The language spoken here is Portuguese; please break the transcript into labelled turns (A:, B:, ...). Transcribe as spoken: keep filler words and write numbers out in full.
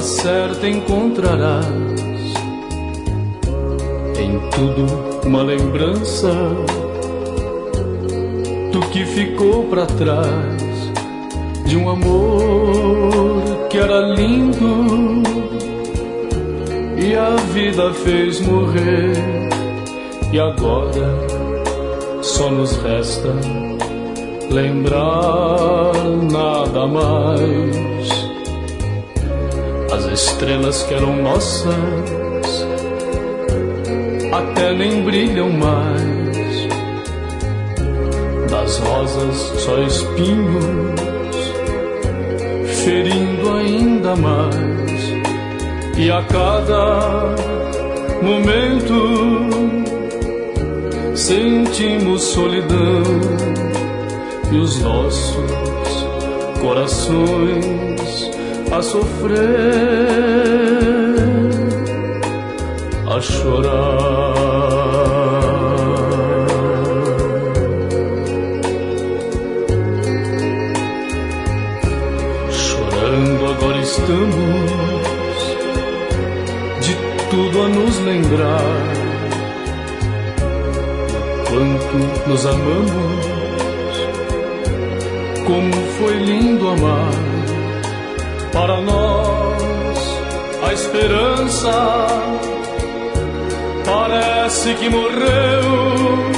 A: hora certa encontrarás em tudo uma lembrança do que ficou pra trás, de um amor que era lindo e a vida fez morrer. E agora só nos resta lembrar, nada mais. As estrelas que eram nossas até nem brilham mais. Das rosas só espinhos, ferindo ainda mais. E a cada momento sentimos solidão, e os nossos corações a sofrer, a chorar. Chorando agora estamos, de tudo a nos lembrar, quanto nos amamos, como foi lindo amar. Para nós a esperança parece que morreu,